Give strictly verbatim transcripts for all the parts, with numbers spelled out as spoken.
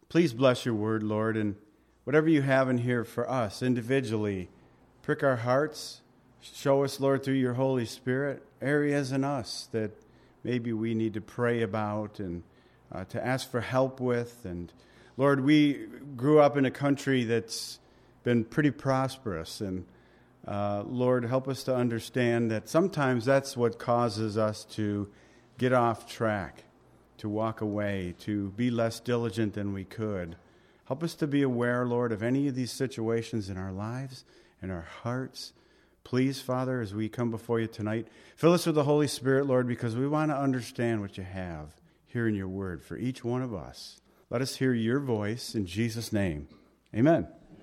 Please bless your word, Lord, and whatever you have in here for us individually, prick our hearts. Show us, Lord, through your Holy Spirit, areas in us that maybe we need to pray about and uh, to ask for help with. And Lord, we grew up in a country that's been pretty prosperous. And uh, Lord, help us to understand that sometimes that's what causes us to get off track, to walk away, to be less diligent than we could. Help us to be aware, Lord, of any of these situations in our lives, in our hearts. Please, Father, as we come before you tonight, fill us with the Holy Spirit, Lord, because we want to understand what you have here in your word for each one of us. Let us hear your voice in Jesus' name. Amen.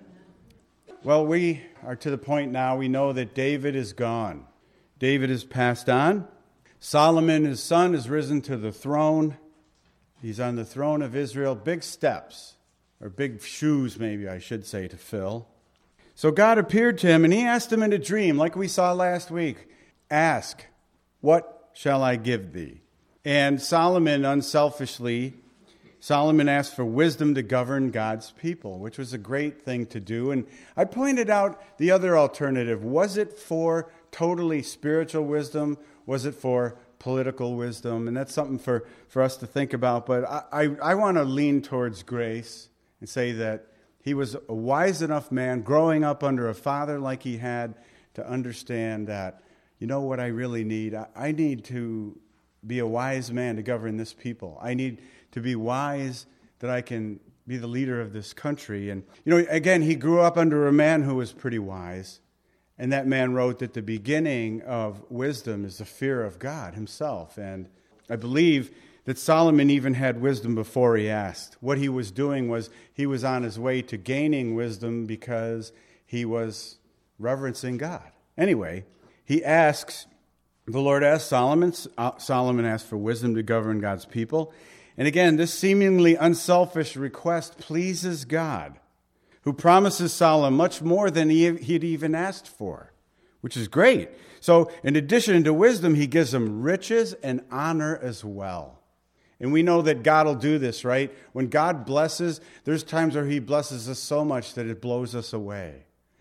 Well, we are to the point now we know that David is gone. David is passed on. Solomon, his son, has risen to the throne. He's on the throne of Israel. Big steps, or big shoes, maybe I should say, to fill. So God appeared to him, and he asked him in a dream, like we saw last week, ask, what shall I give thee? And Solomon, unselfishly, Solomon asked for wisdom to govern God's people, which was a great thing to do. And I pointed out the other alternative. Was it for totally spiritual wisdom? Was it for political wisdom? And that's something for, for us to think about. But I, I, I want to lean towards grace and say that he was a wise enough man growing up under a father like he had to understand that, you know what I really need? I, I need to be a wise man to govern this people. I need to be wise that I can be the leader of this country. And, you know, again, he grew up under a man who was pretty wise. And that man wrote that the beginning of wisdom is the fear of God himself. And I believe that Solomon even had wisdom before he asked. What he was doing was he was on his way to gaining wisdom because he was reverencing God. Anyway, he asks, the Lord asked Solomon, Solomon asked for wisdom to govern God's people. And again, this seemingly unselfish request pleases God, who promises Solomon much more than he had even asked for, which is great. So in addition to wisdom, he gives him riches and honor as well. And we know that God will do this, right? When God blesses, there's times where he blesses us so much that it blows us away.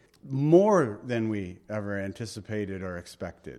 More than we ever anticipated or expected.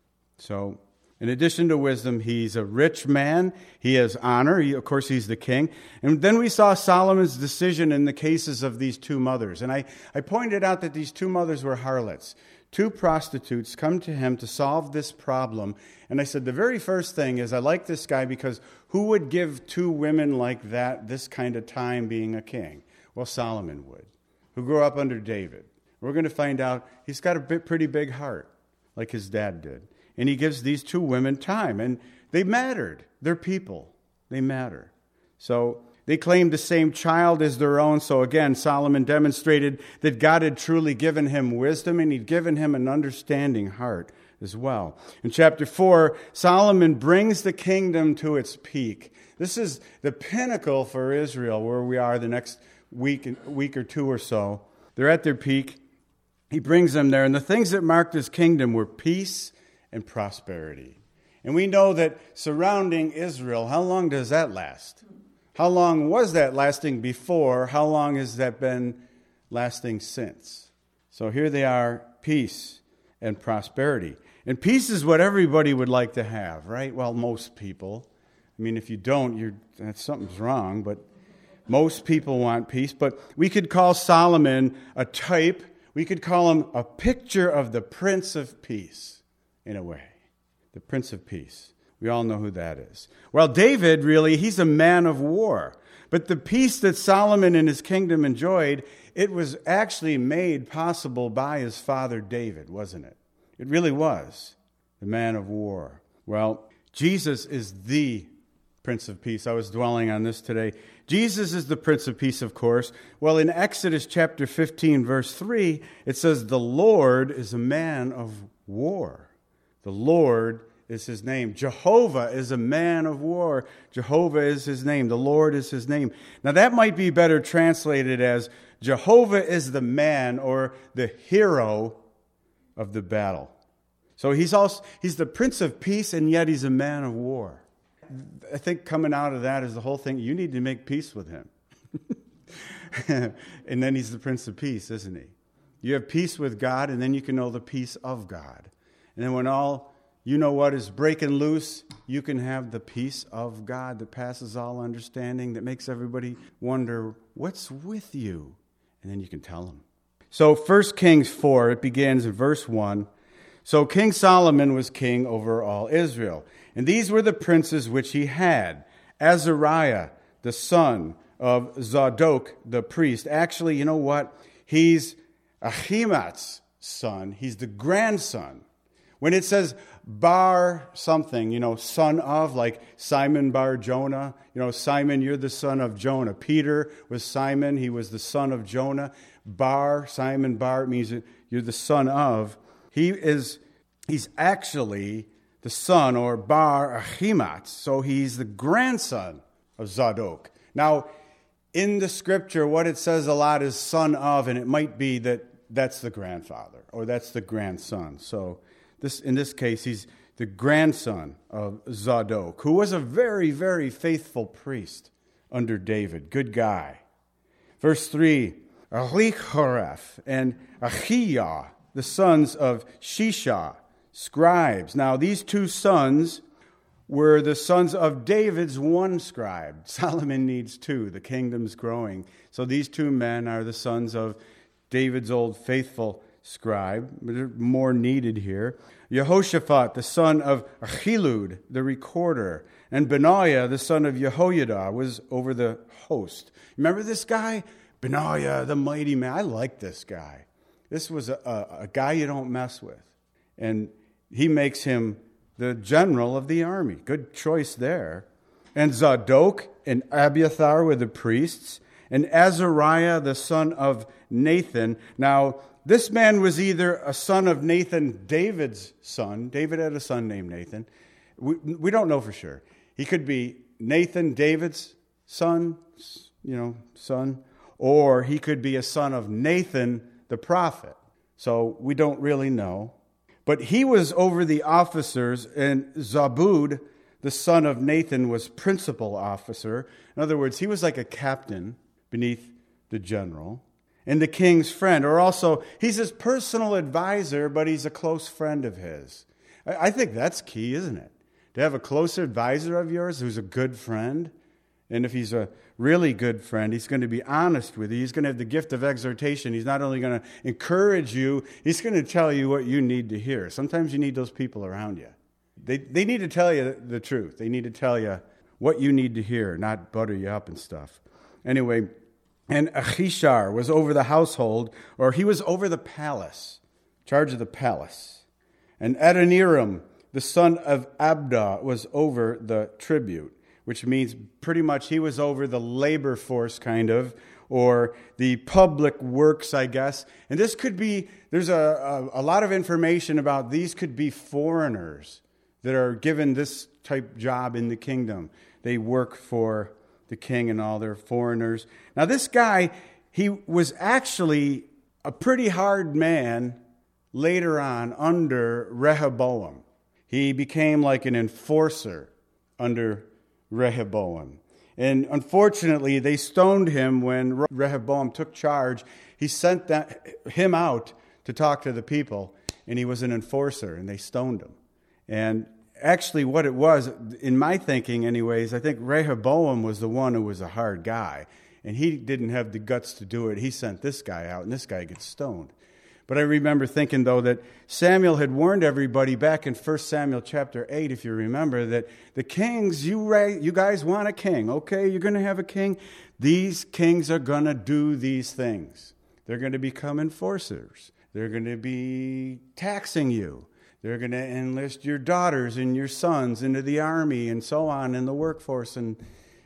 So in addition to wisdom, he's a rich man. He has honor. He, of course, he's the king. And then we saw Solomon's decision in the cases of these two mothers. And I, I pointed out that these two mothers were harlots. Two prostitutes come to him to solve this problem. And I said, the very first thing is, I like this guy because who would give two women like that this kind of time being a king? Well, Solomon would, who grew up under David. We're going to find out he's got a bit, pretty big heart, like his dad did. And he gives these two women time. And they mattered. They're people. They matter. So they claimed the same child as their own. So again, Solomon demonstrated that God had truly given him wisdom and he'd given him an understanding heart as well. In chapter four, Solomon brings the kingdom to its peak. This is the pinnacle for Israel, where we are the next week, week or two or so. They're at their peak. He brings them there. And the things that marked his kingdom were peace and prosperity. And we know that surrounding Israel, how long does that last? How long was that lasting before? How long has that been lasting since? So here they are, peace and prosperity. And peace is what everybody would like to have, right? Well, most people. I mean, if you don't, you're that's something's wrong, but most people want peace. But we could call Solomon a type. We could call him a picture of the Prince of Peace, in a way. The Prince of Peace. We all know who that is. Well, David, really, he's a man of war. But the peace that Solomon and his kingdom enjoyed, it was actually made possible by his father David, wasn't it? It really was. The man of war. Well, Jesus is the Prince of Peace. I was dwelling on this today. Jesus is the Prince of Peace, of course. Well, in Exodus chapter fifteen, verse three, it says, the Lord is a man of war. The Lord is his name. Jehovah is a man of war. Jehovah is his name. The Lord is his name. Now that might be better translated as Jehovah is the man or the hero of the battle. So he's also he's the Prince of Peace, and yet he's a man of war. I think coming out of that is the whole thing. You need to make peace with him. And then he's the Prince of Peace, isn't he? You have peace with God, and then you can know the peace of God. And then when all, you know what, is breaking loose, you can have the peace of God that passes all understanding, that makes everybody wonder, what's with you? And then you can tell them. So First Kings four, it begins in verse one. So King Solomon was king over all Israel. And these were the princes which he had. Azariah, the son of Zadok, the priest. Actually, you know what? He's Ahimaaz's son. He's the grandson. When it says Bar something, you know, son of, like Simon Bar Jonah. You know, Simon, you're the son of Jonah. Peter was Simon. He was the son of Jonah. Bar, Simon Bar, it means you're the son of. He is, he's actually the son, or Bar Ahimaaz. So he's the grandson of Zadok. Now, in the scripture, what it says a lot is son of, and it might be that that's the grandfather or that's the grandson. So this, in this case, he's the grandson of Zadok, who was a very, very faithful priest under David. Good guy. Verse three, Ahihoreph and Ahijah, the sons of Shisha, scribes. Now, these two sons were the sons of David's one scribe. Solomon needs two. The kingdom's growing. So these two men are the sons of David's old faithful scribe. They're more needed here. Jehoshaphat, the son of Ahilud, the recorder. And Benaiah, the son of Jehoiada, was over the host. Remember this guy? Benaiah, the mighty man. I like this guy. This was a, a, a guy you don't mess with. And he makes him the general of the army. Good choice there. And Zadok and Abiathar were the priests, and Azariah the son of Nathan. Now, this man was either a son of Nathan, David's son. David had a son named Nathan. We, we don't know for sure. He could be Nathan, David's son, you know, son, or he could be a son of Nathan, the prophet. So we don't really know. But he was over the officers, and Zabud, the son of Nathan, was principal officer. In other words, he was like a captain beneath the general. And the king's friend, or also, he's his personal advisor, but he's a close friend of his. I think that's key, isn't it? To have a close advisor of yours who's a good friend. And if he's a really good friend, he's going to be honest with you. He's going to have the gift of exhortation. He's not only going to encourage you, he's going to tell you what you need to hear. Sometimes you need those people around you. They they need to tell you the truth. They need to tell you what you need to hear, not butter you up and stuff. Anyway, and Achishar was over the household, or he was over the palace, charge of the palace. And Adoniram, the son of Abda, was over the tribute, which means pretty much he was over the labor force, kind of, or the public works, I guess. And this could be, there's a, a, a lot of information about these could be foreigners that are given this type job in the kingdom. They work for the king and all. They're foreigners. Now this guy, he was actually a pretty hard man later on under Rehoboam. He became like an enforcer under Rehoboam. And unfortunately, they stoned him when Rehoboam took charge. He sent that, him out to talk to the people, and he was an enforcer, and they stoned him. And actually what it was, in my thinking anyways, I think Rehoboam was the one who was a hard guy, and he didn't have the guts to do it. He sent this guy out, and this guy gets stoned. But I remember thinking, though, that Samuel had warned everybody back in First Samuel chapter eight, if you remember, that the kings, you you guys want a king, okay? You're going to have a king. These kings are going to do these things. They're going to become enforcers. They're going to be taxing you. They're going to enlist your daughters and your sons into the army and so on in the workforce. And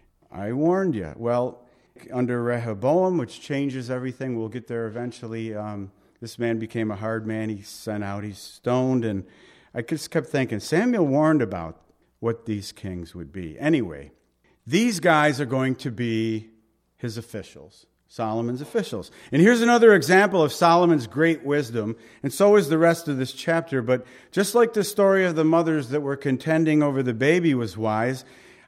I warned you. Well, under Rehoboam, which changes everything, we'll get there eventually, um, this man became a hard man. He's sent out. He's stoned. And I just kept thinking, Samuel warned about what these kings would be. Anyway, these guys are going to be his officials, Solomon's officials. And here's another example of Solomon's great wisdom. And so is the rest of this chapter. But just like the story of the mothers that were contending over the baby was wise,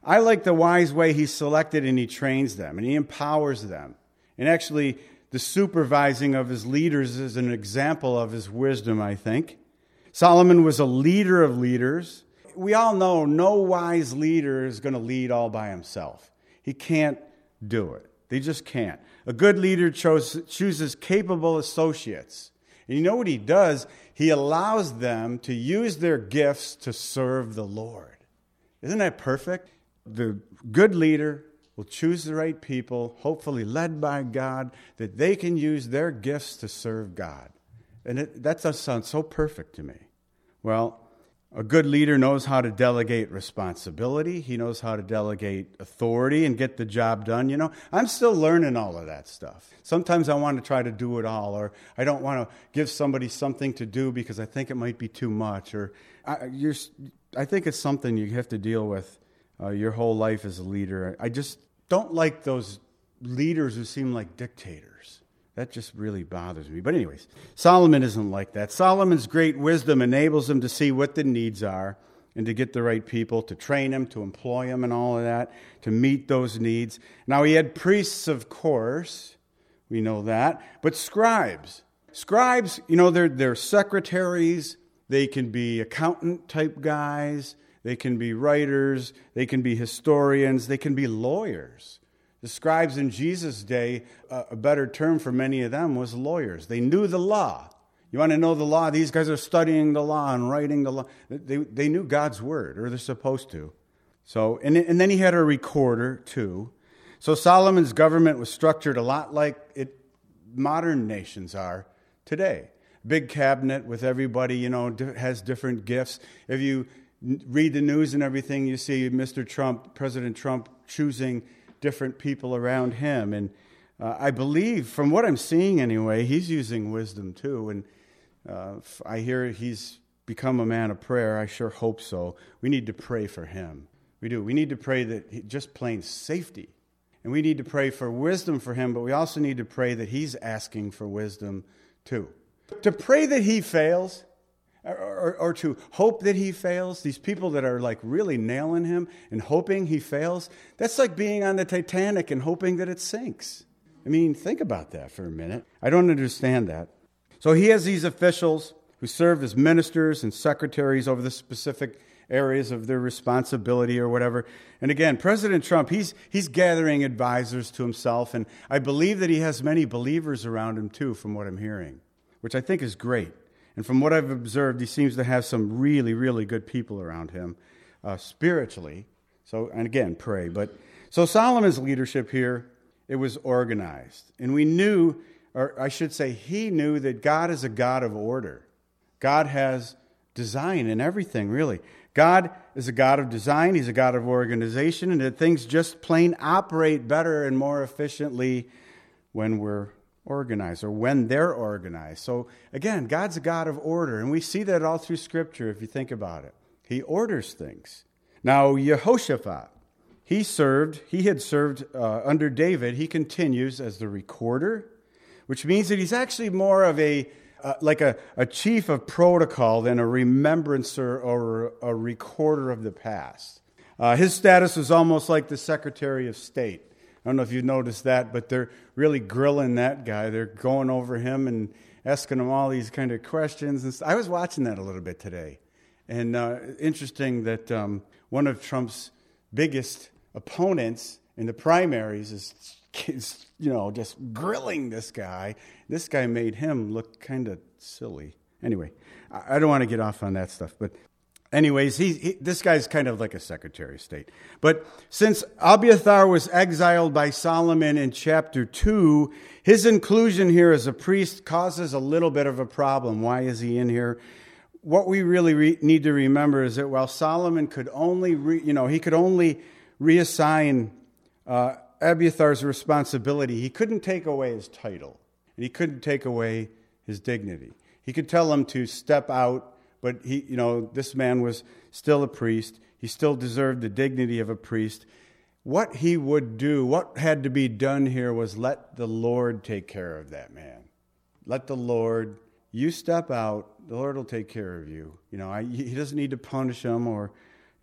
I like the wise way he selected and he trains them and he empowers them. And actually, the supervising of his leaders is an example of his wisdom, I think. Solomon was a leader of leaders. We all know no wise leader is going to lead all by himself. He can't do it. They just can't. A good leader chose, chooses capable associates. And you know what he does? He allows them to use their gifts to serve the Lord. Isn't that perfect? The good leader will choose the right people, hopefully led by God, that they can use their gifts to serve God. And it, that does sound so perfect to me. Well, a good leader knows how to delegate responsibility. He knows how to delegate authority and get the job done. You know, I'm still learning all of that stuff. Sometimes I want to try to do it all, or I don't want to give somebody something to do because I think it might be too much. Or I, you're, I think it's something you have to deal with uh, your whole life as a leader. I just don't like those leaders who seem like dictators. That just really bothers me. But anyways, Solomon isn't like that. Solomon's great wisdom enables him to see what the needs are and to get the right people, to train them, to employ them and all of that, to meet those needs. Now, he had priests, of course. We know that. But scribes. Scribes, you know, they're, they're secretaries. They can be accountant-type guys. They can be writers. They can be historians. They can be lawyers. The scribes in Jesus' day, uh, a better term for many of them was lawyers. They knew the law. You want to know the law? These guys are studying the law and writing the law. They, they knew God's word, or they're supposed to. So, and, and then he had a recorder, too. So Solomon's government was structured a lot like it modern nations are today. Big cabinet with everybody, you know, has different gifts. If you read the news and everything, you see Mister Trump, President Trump, choosing different people around him. And uh, I believe, from what I'm seeing anyway, he's using wisdom too. And uh, I hear he's become a man of prayer. I sure hope so. We need to pray for him. We do. We need to pray that he, just plain safety. And we need to pray for wisdom for him, but we also need to pray that he's asking for wisdom too. To pray that he fails, Or, or, or to hope that he fails, these people that are like really nailing him and hoping he fails, that's like being on the Titanic and hoping that it sinks. I mean, think about that for a minute. I don't understand that. So he has these officials who serve as ministers and secretaries over the specific areas of their responsibility or whatever. And again, President Trump, he's he's gathering advisors to himself, and I believe that he has many believers around him too, from what I'm hearing, which I think is great. And from what I've observed, he seems to have some really, really good people around him uh, spiritually. So, and again, pray. But so Solomon's leadership here, it was organized. And we knew, or I should say, he knew that God is a God of order. God has design in everything, really. God is a God of design. He's a God of organization. And that things just plain operate better and more efficiently when we're organized, or when they're organized. So again, God's a God of order, and we see that all through Scripture if you think about it. He orders things. Now, Jehoshaphat, he served, he had served uh, under David. He continues as the recorder, which means that he's actually more of a, uh, like a, a chief of protocol than a remembrancer or a recorder of the past. Uh, his status was almost like the Secretary of State. I don't know if you've noticed that, but they're really grilling that guy. They're going over him and asking him all these kind of questions. And I was watching that a little bit today. And uh, interesting that um, one of Trump's biggest opponents in the primaries is, is, you know, just grilling this guy. This guy made him look kind of silly. Anyway, I, I don't want to get off on that stuff, but anyways, he, he, this guy's kind of like a Secretary of State. But since Abiathar was exiled by Solomon in chapter two, his inclusion here as a priest causes a little bit of a problem. Why is he in here? What we really re- need to remember is that while Solomon could only, re, you know, he could only reassign uh, Abiathar's responsibility, he couldn't take away his title, and he couldn't take away his dignity. He could tell him to step out. But he, you know, this man was still a priest. He still deserved the dignity of a priest. What he would do, what had to be done here was let the Lord take care of that man. Let the Lord, you step out, the Lord will take care of you. You know, I, he doesn't need to punish him or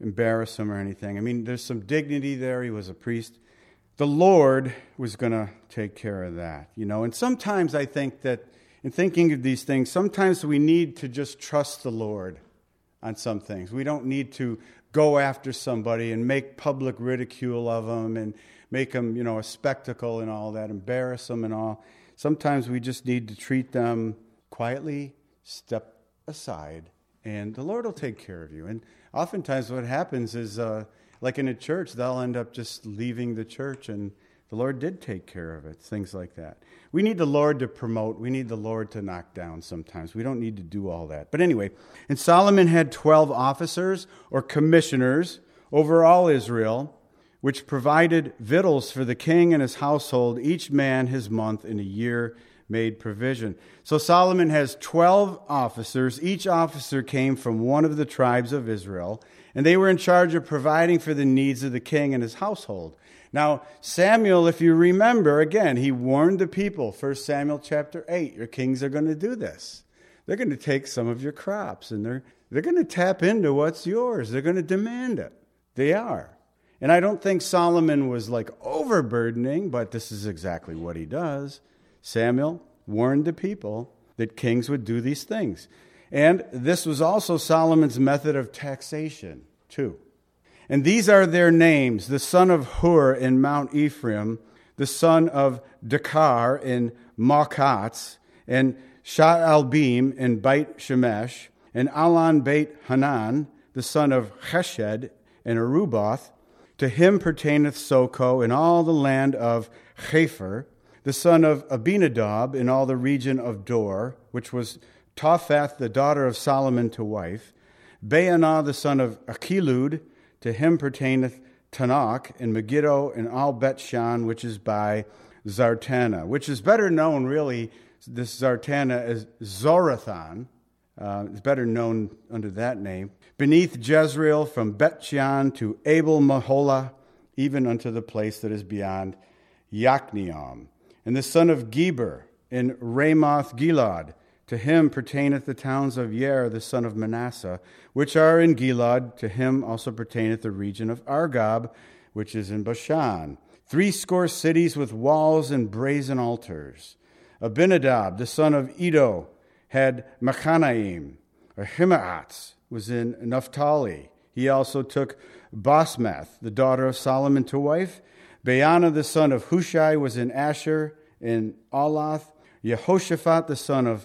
embarrass him or anything. I mean, there's some dignity there. He was a priest. The Lord was going to take care of that, you know. And sometimes I think that in thinking of these things, sometimes we need to just trust the Lord on some things. We don't need to go after somebody and make public ridicule of them and make them, you know, a spectacle and all that, embarrass them and all. Sometimes we just need to treat them quietly, step aside, and the Lord will take care of you. And oftentimes what happens is, uh, like in a church, they'll end up just leaving the church, and the Lord did take care of it, things like that. We need the Lord to promote. We need the Lord to knock down sometimes. We don't need to do all that. But anyway, and Solomon had twelve officers or commissioners over all Israel, which provided victuals for the king and his household, each man his month in a year made provision. So Solomon has twelve officers. Each officer came from one of the tribes of Israel, and they were in charge of providing for the needs of the king and his household. Now, Samuel, if you remember, again, he warned the people, First Samuel chapter eight, your kings are going to do this. They're going to take some of your crops, and they're, they're going to tap into what's yours. They're going to demand it. They are. And I don't think Solomon was like overburdening, but this is exactly what he does. Samuel warned the people that kings would do these things. And this was also Solomon's method of taxation, too. And these are their names: the son of Hur in Mount Ephraim, the son of Dakar in Maachatz, and Sha'albim in Beit Shemesh, and Alon Beit Hanan, the son of Chesed in Aruboth. To him pertaineth Soko in all the land of Chepher, the son of Abinadab in all the region of Dor, which was Topheth, the daughter of Solomon, to wife. Baanah, the son of Achilud, to him pertaineth Tanakh and Megiddo and all Bethshan, which is by Zartana, which is better known, really, this Zartana as Zorathon. Uh, it's better known under that name. Beneath Jezreel, from Bethshan to Abel Maholah, even unto the place that is beyond Yachneam. And the son of Geber in Ramoth Gilad, to him pertaineth the towns of Yair, the son of Manasseh, which are in Gilad. To him also pertaineth the region of Argob, which is in Bashan. Threescore cities with walls and brazen altars. Abinadab, the son of Edo, had Machanaim. Ahimaatz was in Naphtali. He also took Basmath, the daughter of Solomon, to wife. Baanah, the son of Hushai, was in Asher, in Alath. Yehoshaphat, the son of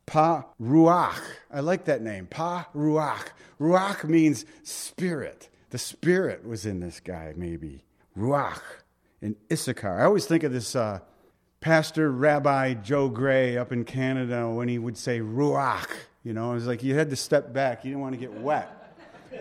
Pa-Ruach. I like that name, Pa-Ruach. Ruach means spirit. The spirit was in this guy, maybe. Ruach in Issachar. I always think of this uh, Pastor Rabbi Joe Gray up in Canada when he would say Ruach. You know, it was like you had to step back. You didn't want to get wet.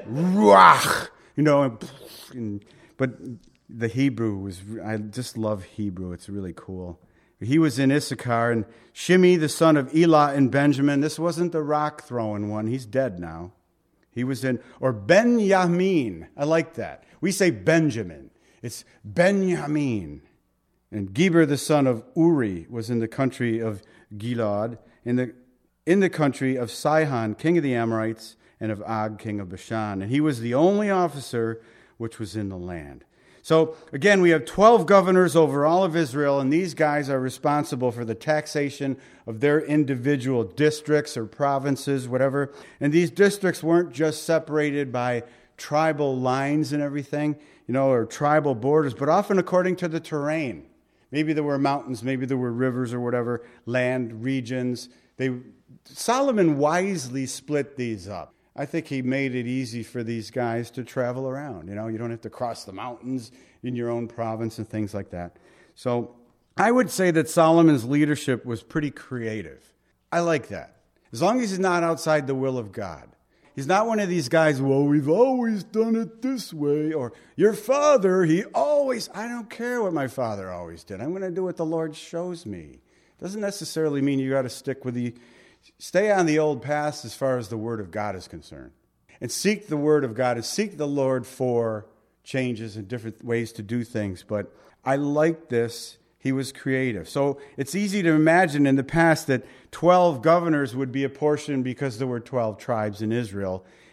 Ruach. You know, and, and, but the Hebrew was, I just love Hebrew. It's really cool. He was in Issachar, and Shimei, the son of Elah in Benjamin. This wasn't the rock-throwing one. He's dead now. He was in, or Ben-Yamin. I like that. We say Benjamin. It's Ben-Yamin. And Geber, the son of Uri, was in the country of Gilad, in the, in the country of Sihon, king of the Amorites, and of Og, king of Bashan. And he was the only officer which was in the land. So, again, we have twelve governors over all of Israel, and these guys are responsible for the taxation of their individual districts or provinces, whatever. And these districts weren't just separated by tribal lines and everything, you know, or tribal borders, but often according to the terrain. Maybe there were mountains, maybe there were rivers or whatever, land, regions. They Solomon wisely split these up. I think he made it easy for these guys to travel around. You know, you don't have to cross the mountains in your own province and things like that. So I would say that Solomon's leadership was pretty creative. I like that. As long as he's not outside the will of God. He's not one of these guys, well, we've always done it this way. Or your father, he always, I don't care what my father always did. I'm going to do what the Lord shows me. Doesn't necessarily mean you got to stick with the... Stay on the old paths as far as the Word of God is concerned. And seek the Word of God and seek the Lord for changes and different ways to do things. But I like this. He was creative. So it's easy to imagine in the past that twelve governors would be apportioned because there were twelve tribes in Israel.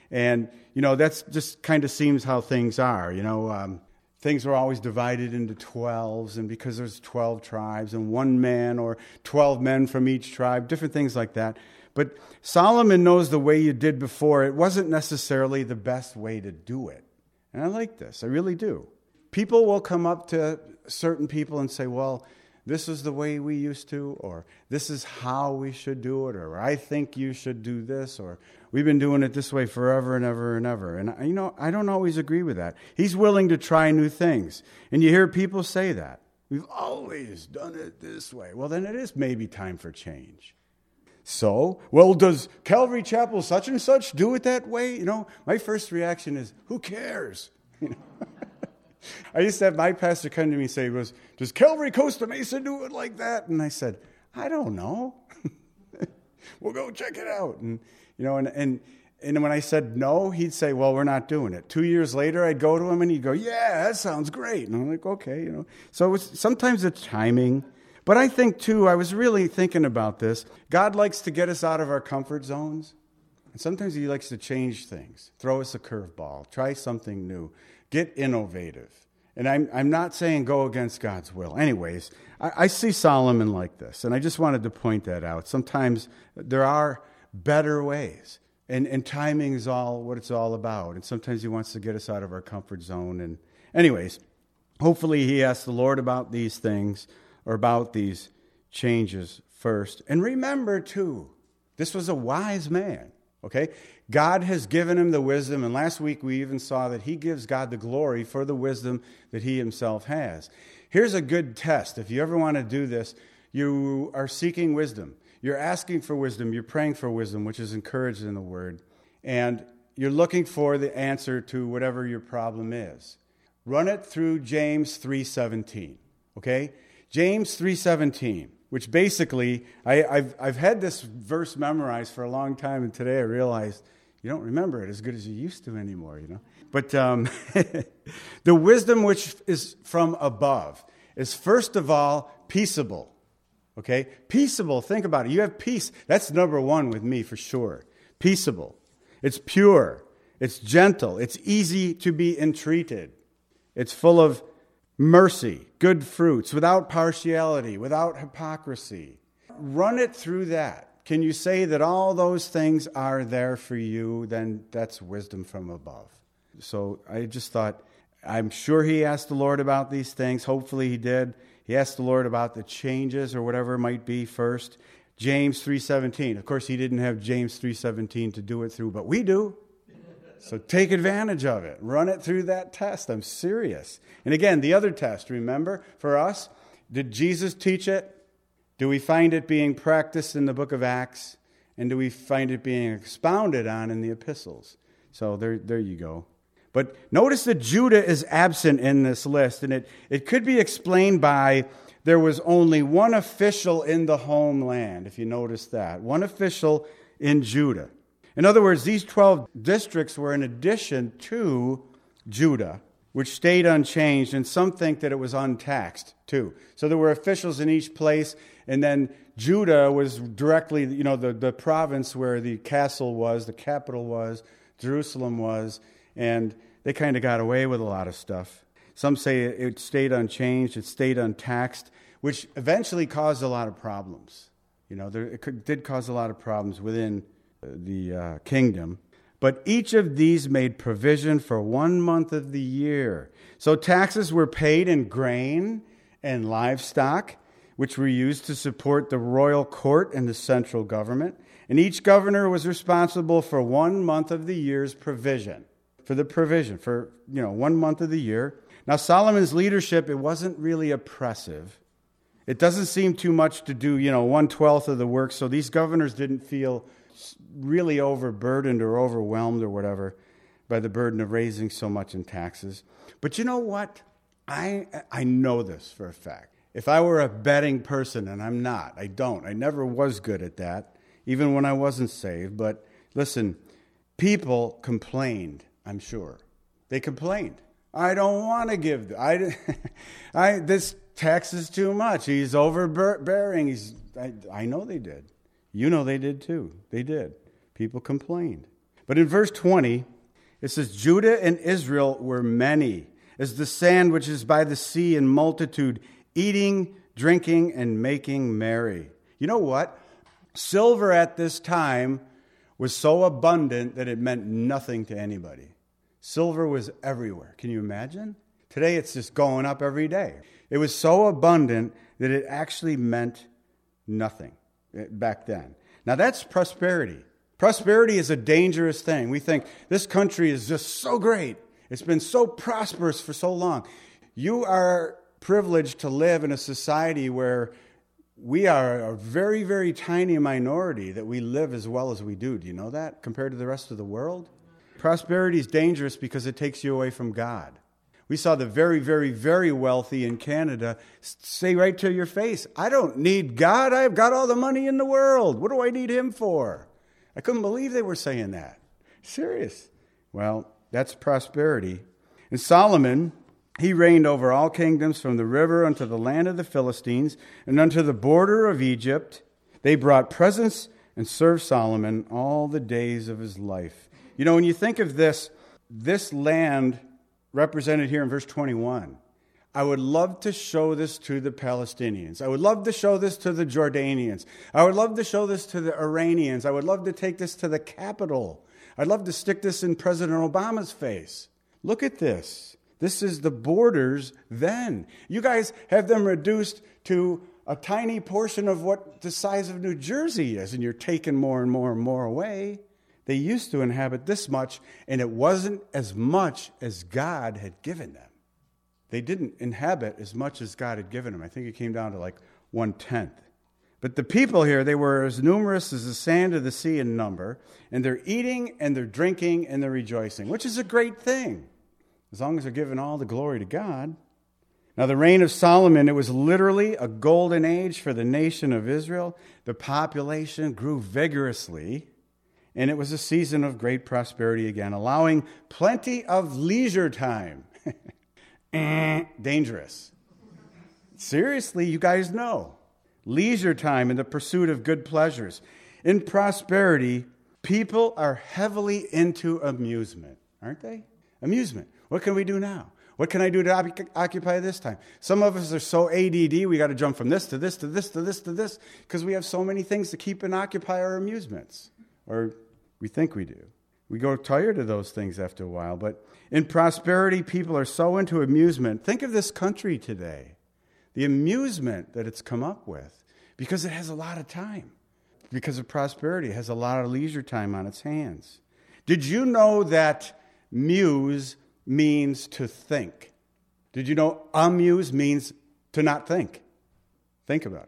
And, you know, that's just kind of seems how things are. You know, um, things were always divided into twelves, and because there's twelve tribes and one man or twelve men from each tribe, different things like that. But Solomon knows the way you did before, it wasn't necessarily the best way to do it. And I like this. I really do. People will come up to certain people and say, well, this is the way we used to, or this is how we should do it, or I think you should do this, or we've been doing it this way forever and ever and ever. And, you know, I don't always agree with that. He's willing to try new things. And you hear people say that. We've always done it this way. Well, then it is maybe time for change. So, well, does Calvary Chapel such and such do it that way? You know, my first reaction is, who cares? You know? I used to have my pastor come to me and say, "Was does Calvary Costa Mesa do it like that?" And I said, I don't know. We'll go check it out. And, you know, and, and, and when I said no, he'd say, well, we're not doing it. Two years later, I'd go to him and he'd go, yeah, that sounds great. And I'm like, okay, you know. So it was, sometimes it's timing. But I think, too, I was really thinking about this. God likes to get us out of our comfort zones. And sometimes he likes to change things, throw us a curveball, try something new, get innovative. And I'm, I'm not saying go against God's will. Anyways, I, I see Solomon like this, and I just wanted to point that out. Sometimes there are better ways, and, and timing is all what it's all about. And sometimes he wants to get us out of our comfort zone. And anyways, hopefully he asks the Lord about these things, or about these changes first. And remember, too, this was a wise man, okay? God has given him the wisdom, and last week we even saw that he gives God the glory for the wisdom that he himself has. Here's a good test. If you ever want to do this, you are seeking wisdom. You're asking for wisdom. You're praying for wisdom, which is encouraged in the Word. And you're looking for the answer to whatever your problem is. Run it through James three seventeen, okay? James three seventeen, which basically, I, I've, I've had this verse memorized for a long time, and today I realized you don't remember it as good as you used to anymore, you know. But um, the wisdom which is from above is first of all peaceable, okay? Peaceable, think about it. You have peace. That's number one with me for sure. Peaceable. It's pure. It's gentle. It's easy to be entreated. It's full of mercy, good fruits, without partiality, without hypocrisy. Run it through that. Can you say that all those things are there for you? Then that's wisdom from above. So I just thought, I'm sure he asked the Lord about these things. Hopefully he did. He asked the Lord about the changes or whatever it might be first. James three seventeen. Of course, he didn't have James three seventeen to do it through, but we do. So take advantage of it. Run it through that test. I'm serious. And again, the other test, remember, for us, did Jesus teach it? Do we find it being practiced in the book of Acts? And do we find it being expounded on in the epistles? So there, there you go. But notice that Judah is absent in this list, and it, it could be explained by there was only one official in the homeland, if you notice that. One official in Judah. In other words, these twelve districts were in addition to Judah, which stayed unchanged, and some think that it was untaxed too. So there were officials in each place, and then Judah was directly, you know, the, the province where the castle was, the capital was, Jerusalem was, and they kind of got away with a lot of stuff. Some say it stayed unchanged, it stayed untaxed, which eventually caused a lot of problems. You know, there, it could, did cause a lot of problems within the uh, kingdom. But each of these made provision for one month of the year. So taxes were paid in grain and livestock, which were used to support the royal court and the central government. And each governor was responsible for one month of the year's provision. For the provision, for, you know, one month of the year. Now, Solomon's leadership, it wasn't really oppressive. It doesn't seem too much to do, you know, one-twelfth of the work. So these governors didn't feel really overburdened or overwhelmed or whatever by the burden of raising so much in taxes. But you know what? I I know this for a fact. If I were a betting person, and I'm not, I don't, I never was good at that, even when I wasn't saved. But listen, people complained, I'm sure. They complained. I don't want to give, I, I this tax is too much. He's overbearing. He's, I, I know they did. You know they did too. They did. People complained. But in verse twenty, it says, Judah and Israel were many, as the sand which is by the sea in multitude, eating, drinking, and making merry. You know what? Silver at this time was so abundant that it meant nothing to anybody. Silver was everywhere. Can you imagine? Today it's just going up every day. It was so abundant that it actually meant nothing back then. Now that's prosperity. Prosperity is a dangerous thing. We think this country is just so great. It's been so prosperous for so long. You are privileged to live in a society where we are a very, very tiny minority that we live as well as we do. Do you know that? Compared to the rest of the world? Prosperity is dangerous because it takes you away from God. We saw the very, very, very wealthy in Canada say right to your face, I don't need God. I've got all the money in the world. What do I need him for? I couldn't believe they were saying that. Serious. Well, that's prosperity. And Solomon, he reigned over all kingdoms from the river unto the land of the Philistines and unto the border of Egypt. They brought presents and served Solomon all the days of his life. You know, when you think of this, this land represented here in verse twenty-one, I would love to show this to the Palestinians. I would love to show this to the Jordanians. I would love to show this to the Iranians. I would love to take this to the Capitol. I'd love to stick this in President Obama's face. Look at this. This is the borders then. You guys have them reduced to a tiny portion of what the size of New Jersey is, and you're taking more and more and more away. They used to inhabit this much, and it wasn't as much as God had given them. They didn't inhabit as much as God had given them. I think it came down to like one-tenth. But the people here, they were as numerous as the sand of the sea in number, and they're eating and they're drinking and they're rejoicing, which is a great thing, as long as they're giving all the glory to God. Now, the reign of Solomon, it was literally a golden age for the nation of Israel. The population grew vigorously, and it was a season of great prosperity again, allowing plenty of leisure time. Dangerous. Seriously, you guys know. Leisure time in the pursuit of good pleasures. In prosperity, people are heavily into amusement, aren't they? Amusement. What can we do now? What can I do to op- occupy this time? Some of us are so A D D, we got to jump from this to this to this to this to this because we have so many things to keep and occupy our amusements. Or we think we do. We go tired of those things after a while. But in prosperity, people are so into amusement. Think of this country today. The amusement that it's come up with, because it has a lot of time. Because of prosperity, it has a lot of leisure time on its hands. Did you know that muse means to think? Did you know amuse means to not think? Think about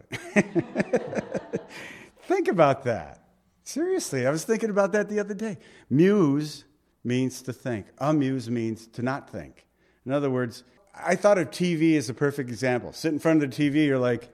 it. Think about that. Seriously, I was thinking about that the other day. Muse means to think. Amuse means to not think. In other words, I thought of T V as a perfect example. Sit in front of the T V, you're like,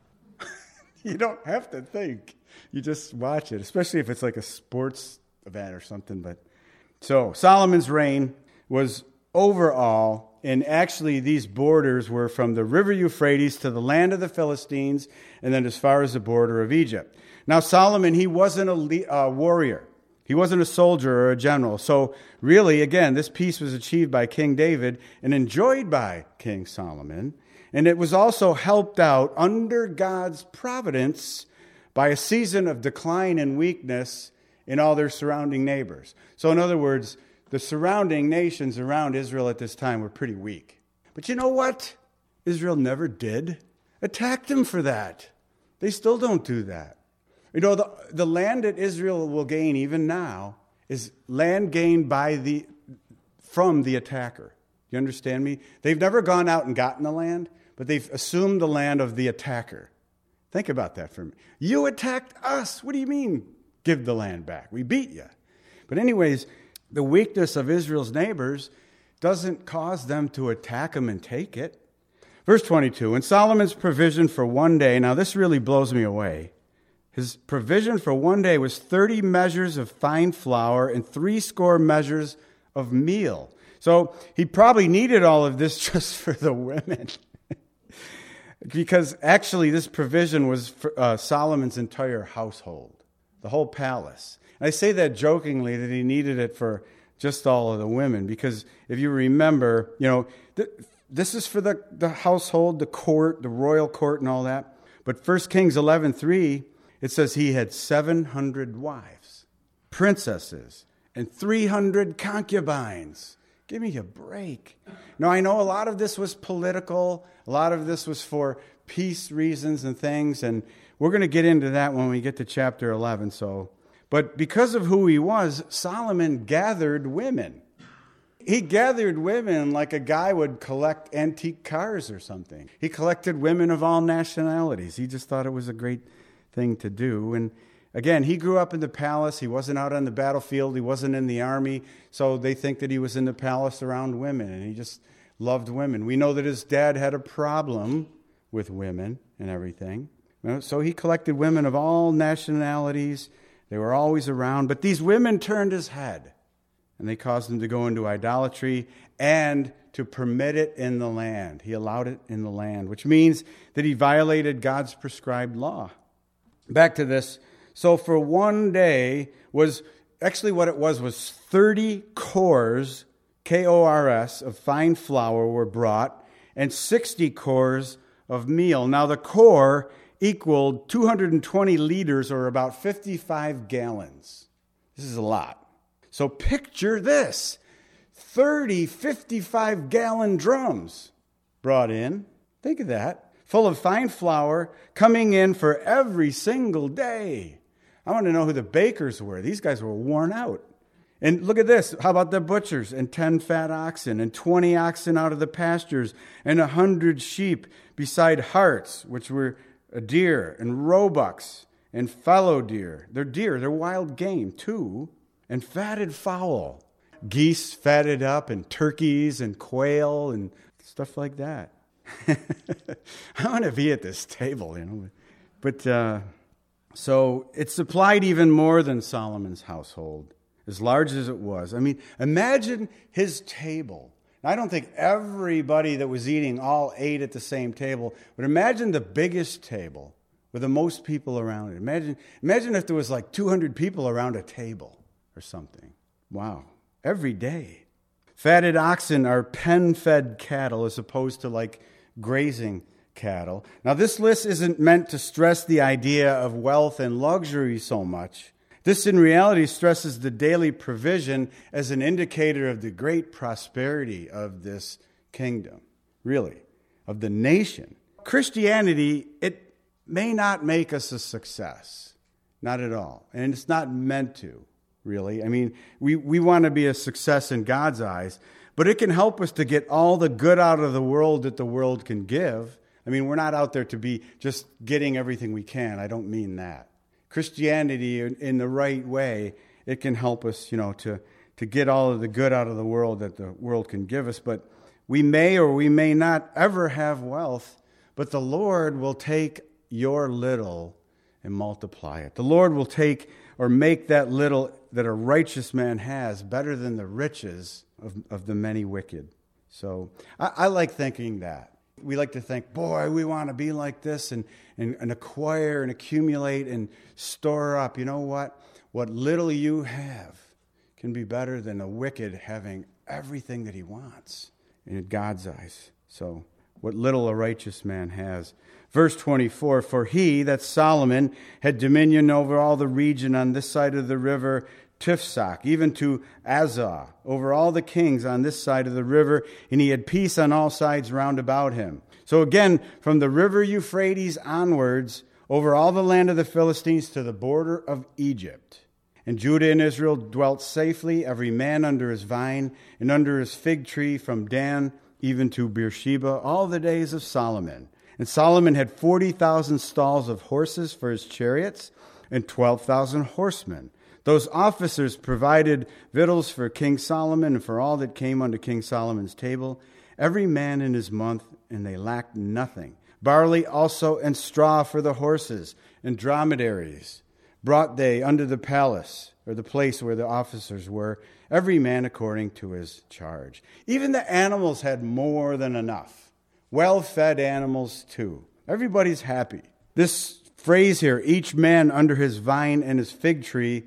you don't have to think. You just watch it, especially if it's like a sports event or something. But so Solomon's reign was overall, and actually these borders were from the river Euphrates to the land of the Philistines, and then as far as the border of Egypt. Now Solomon, he wasn't a uh, warrior. He wasn't a soldier or a general. So really, again, this peace was achieved by King David and enjoyed by King Solomon. And it was also helped out under God's providence by a season of decline and weakness in all their surrounding neighbors. So in other words, the surrounding nations around Israel at this time were pretty weak. But you know what? Israel never did attack them for that. They still don't do that. You know, the, the land that Israel will gain even now is land gained by the from the attacker. You understand me? They've never gone out and gotten the land, but they've assumed the land of the attacker. Think about that for me. You attacked us. What do you mean, give the land back? We beat you. But anyways, the weakness of Israel's neighbors doesn't cause them to attack them and take it. Verse twenty-two, and Solomon's provision for one day, now this really blows me away. His provision for one day was thirty measures of fine flour and three score measures of meal. So he probably needed all of this just for the women. Because actually this provision was for uh, Solomon's entire household, the whole palace. I say that jokingly, that he needed it for just all of the women, because if you remember, you know, th- this is for the, the household, the court, the royal court and all that. But First Kings eleven three, it says he had seven hundred wives, princesses, and three hundred concubines. Give me a break. Now, I know a lot of this was political. A lot of this was for peace reasons and things. And we're going to get into that when we get to chapter eleven. So, but because of who he was, Solomon gathered women. He gathered women like a guy would collect antique cars or something. He collected women of all nationalities. He just thought it was a great thing to do. And again, he grew up in the palace. He wasn't out on the battlefield. He wasn't in the army. So they think that he was in the palace around women, and he just loved women. We know that his dad had a problem with women and everything. So he collected women of all nationalities. They were always around. But these women turned his head, and they caused him to go into idolatry and to permit it in the land. He allowed it in the land, which means that he violated God's prescribed law. Back to this. So for one day was, actually what it was was thirty cores, K O R S, of fine flour were brought, and sixty cores of meal. Now the core equaled two hundred twenty liters, or about fifty-five gallons. This is a lot. So picture this, thirty fifty-five gallon drums brought in. Think of that. Full of fine flour, coming in for every single day. I want to know who the bakers were. These guys were worn out. And look at this. How about the butchers? And ten fat oxen, and twenty oxen out of the pastures, and a hundred sheep, beside harts, which were a deer, and roebucks, and fallow deer. They're deer. They're wild game, too. And fatted fowl. Geese fatted up, and turkeys, and quail, and stuff like that. I want to be at this table, you know. But, uh, so it supplied even more than Solomon's household, as large as it was. I mean, imagine his table. Now, I don't think everybody that was eating all ate at the same table, but imagine the biggest table with the most people around it. Imagine, imagine if there was like two hundred people around a table or something. Wow. Every day. Fatted oxen are pen-fed cattle as opposed to like grazing cattle. Now, this list isn't meant to stress the idea of wealth and luxury so much. This, in reality, stresses the daily provision as an indicator of the great prosperity of this kingdom, really, of the nation. Christianity, it may not make us a success, not at all, and it's not meant to, really. I mean, we, we want to be a success in God's eyes, but it can help us to get all the good out of the world that the world can give. I mean, we're not out there to be just getting everything we can. I don't mean that. Christianity, in the right way, it can help us, you know, to, to get all of the good out of the world that the world can give us. But we may or we may not ever have wealth, but the Lord will take your little and multiply it. The Lord will take or make that little that a righteous man has better than the riches of, of the many wicked. So I, I like thinking that. We like to think, boy, we want to be like this and, and, and acquire and accumulate and store up. You know what? What little you have can be better than a wicked having everything that he wants in God's eyes. So what little a righteous man has. Verse twenty-four, for he, that's Solomon, had dominion over all the region on this side of the river Tifsach, even to Azah, over all the kings on this side of the river, and he had peace on all sides round about him. So again, from the river Euphrates onwards, over all the land of the Philistines to the border of Egypt. And Judah and Israel dwelt safely, every man under his vine and under his fig tree, from Dan even to Beersheba, all the days of Solomon. And Solomon had forty thousand stalls of horses for his chariots, and twelve thousand horsemen. Those officers provided victuals for King Solomon and for all that came unto King Solomon's table, every man in his month, and they lacked nothing. Barley also and straw for the horses and dromedaries brought they unto the palace, or the place where the officers were, every man according to his charge. Even the animals had more than enough. Well-fed animals too. Everybody's happy. This phrase here, each man under his vine and his fig tree,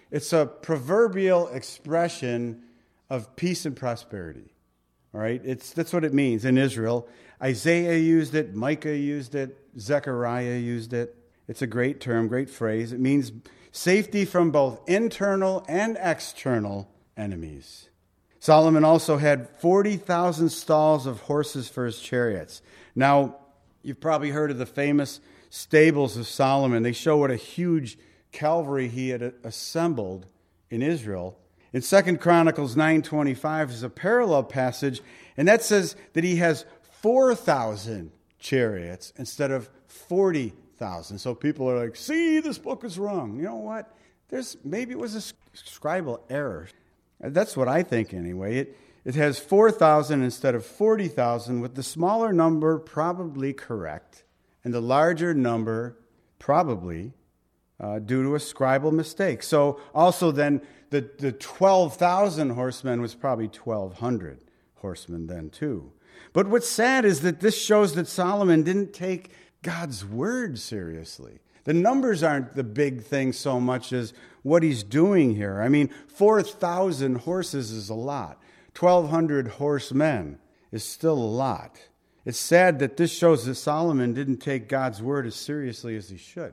It's a proverbial expression of peace and prosperity. All right? It's, that's what it means in Israel. Isaiah used it. Micah used it. Zechariah used it. It's a great term, great phrase. It means safety from both internal and external enemies. Solomon also had forty thousand stalls of horses for his chariots. Now, you've probably heard of the famous stables of Solomon. They show what a huge cavalry he had assembled in Israel. In Second Chronicles nine twenty-five is a parallel passage, and that says that he has four thousand chariots instead of forty thousand. So people are like, see, this book is wrong. You know what? There's maybe it was a scribal error. That's what I think anyway. It, it has four thousand instead of forty thousand, with the smaller number probably correct, and the larger number probably uh, due to a scribal mistake. So also then the, the twelve thousand horsemen was probably twelve hundred horsemen then too. But what's sad is that this shows that Solomon didn't take God's word seriously. The numbers aren't the big thing so much as what he's doing here. I mean, four thousand horses is a lot. twelve hundred horsemen is still a lot. It's sad that this shows that Solomon didn't take God's word as seriously as he should.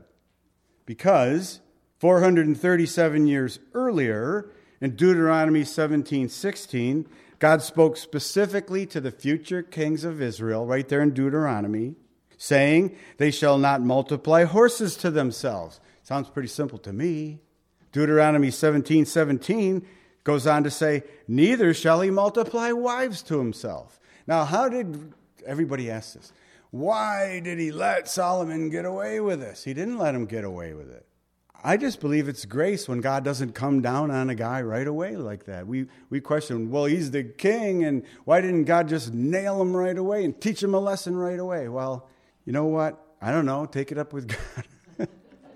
Because four hundred thirty-seven years earlier, in Deuteronomy seventeen sixteen, God spoke specifically to the future kings of Israel, right there in Deuteronomy, saying, they shall not multiply horses to themselves. Sounds pretty simple to me. Deuteronomy seventeen seventeen goes on to say, neither shall he multiply wives to himself. Now, how did, everybody asks this, why did he let Solomon get away with this? He didn't let him get away with it. I just believe it's grace when God doesn't come down on a guy right away like that. We we question, well, he's the king, and why didn't God just nail him right away and teach him a lesson right away? Well, you know what? I don't know. Take it up with God.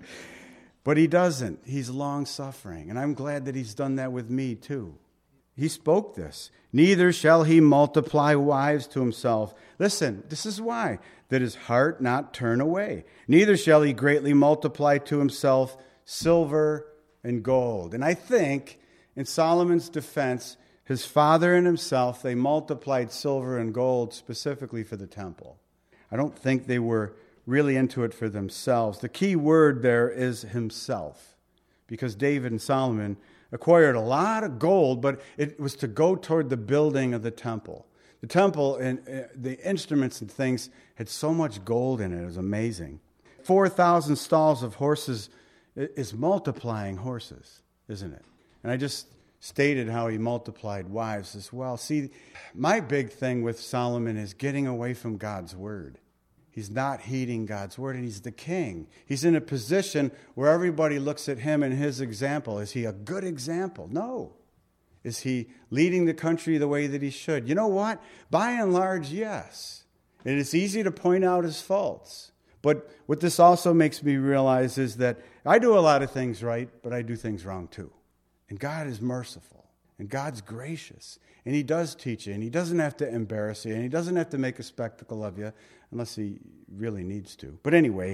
But he doesn't. He's long-suffering, and I'm glad that he's done that with me too. He spoke this. Neither shall he multiply wives to himself. Listen, this is why. That his heart not turn away. Neither shall he greatly multiply to himself silver and gold. And I think, in Solomon's defense, his father and himself, they multiplied silver and gold specifically for the temple. I don't think they were really into it for themselves. The key word there is himself, because David and Solomon acquired a lot of gold, but it was to go toward the building of the temple. The temple and uh, the instruments and things had so much gold in it. It was amazing. four thousand stalls of horses is multiplying horses, isn't it? And I just stated how he multiplied wives as well. See, my big thing with Solomon is getting away from God's word. He's not heeding God's word, and he's the king. He's in a position where everybody looks at him and his example. Is he a good example? No. Is he leading the country the way that he should? You know what? By and large, yes. And it's easy to point out his faults. But what this also makes me realize is that I do a lot of things right, but I do things wrong too. And God is merciful, and God's gracious, and he does teach you, and he doesn't have to embarrass you, and he doesn't have to make a spectacle of you unless he really needs to. But anyway,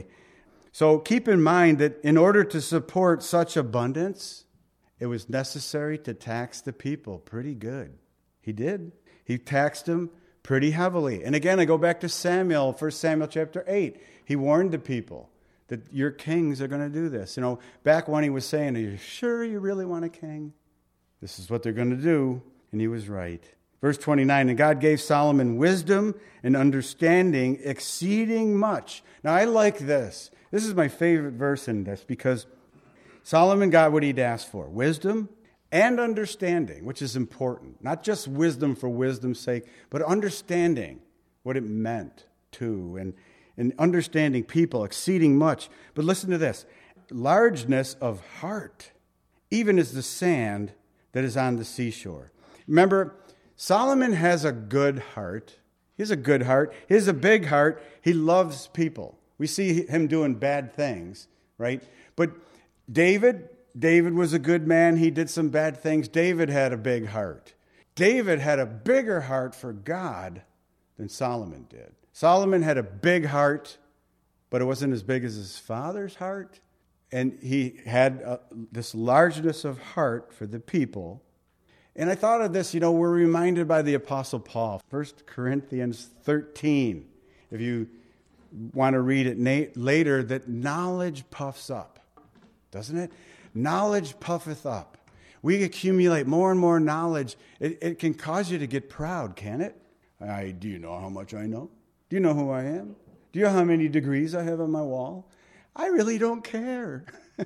so keep in mind that in order to support such abundance, it was necessary to tax the people pretty good. He did. He taxed them pretty heavily. And again, I go back to Samuel, First Samuel chapter eight. He warned the people that your kings are going to do this. You know, back when he was saying, are you sure you really want a king? This is what they're going to do. And he was right. Verse twenty-nine, and God gave Solomon wisdom and understanding exceeding much. Now, I like this. This is my favorite verse in this, because Solomon got what he'd asked for, wisdom and understanding, which is important. Not just wisdom for wisdom's sake, but understanding what it meant too, and, and understanding people exceeding much. But listen to this, largeness of heart, even as the sand that is on the seashore. Remember, Solomon has a good heart. He has a good heart. He has a big heart. He loves people. We see him doing bad things, right? But David, David was a good man. He did some bad things. David had a big heart. David had a bigger heart for God than Solomon did. Solomon had a big heart, but it wasn't as big as his father's heart. And he had uh, this largeness of heart for the people. And I thought of this, you know, we're reminded by the Apostle Paul, First Corinthians thirteen. If you want to read it na- later, that knowledge puffs up, doesn't it? Knowledge puffeth up. We accumulate more and more knowledge. It, it can cause you to get proud, can it? I, do you know how much I know? Do you know who I am? Do you know how many degrees I have on my wall? I really don't care.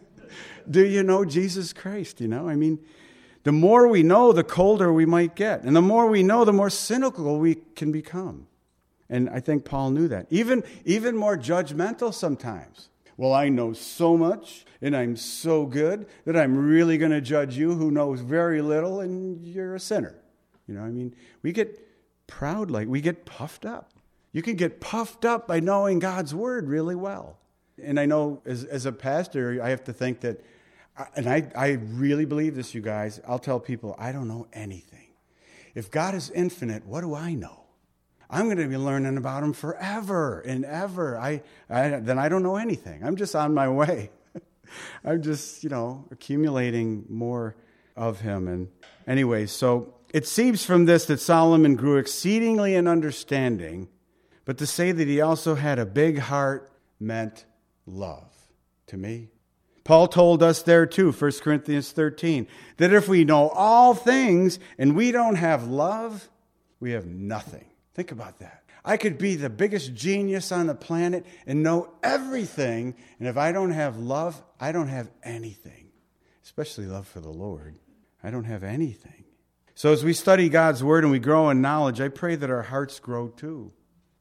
Do you know Jesus Christ? You know, I mean, the more we know, the colder we might get. And the more we know, the more cynical we can become. And I think Paul knew that. Even, even more judgmental sometimes. Well, I know so much, and I'm so good that I'm really going to judge you who knows very little, and you're a sinner. You know, I mean, we get proud, like we get puffed up. You can get puffed up by knowing God's word really well. And I know as, as a pastor, I have to think that, and I, I really believe this, you guys. I'll tell people, I don't know anything. If God is infinite, what do I know? I'm going to be learning about him forever and ever. I, I then I don't know anything. I'm just on my way. I'm just, you know, accumulating more of him. And anyway, so it seems from this that Solomon grew exceedingly in understanding, but to say that he also had a big heart meant love to me. Paul told us there too, First Corinthians thirteen, that if we know all things and we don't have love, we have nothing. Think about that. I could be the biggest genius on the planet and know everything, and if I don't have love, I don't have anything, especially love for the Lord. I don't have anything. So as we study God's word and we grow in knowledge, I pray that our hearts grow too,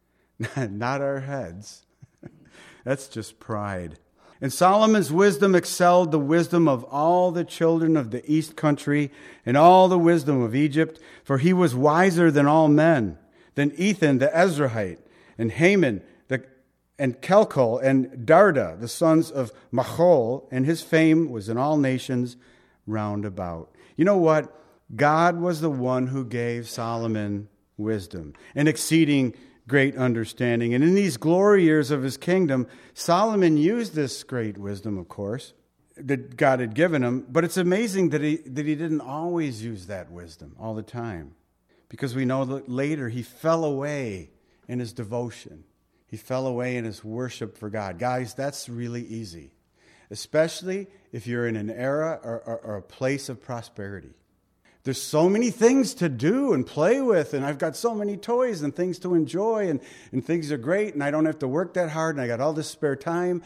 not our heads. That's just pride. And Solomon's wisdom excelled the wisdom of all the children of the east country and all the wisdom of Egypt, for he was wiser than all men, than Ethan the Ezrahite, and Haman the, and Kelkol, and Darda, the sons of Machol, and his fame was in all nations round about. You know what? God was the one who gave Solomon wisdom and exceeding great understanding. And in these glory years of his kingdom, Solomon used this great wisdom, of course, that God had given him. But it's amazing that he that he didn't always use that wisdom all the time. Because we know that later he fell away in his devotion. He fell away in his worship for God. Guys, that's really easy. Especially if you're in an era or, or, or a place of prosperity. There's so many things to do and play with, and I've got so many toys and things to enjoy, and, and things are great, and I don't have to work that hard, and I got all this spare time,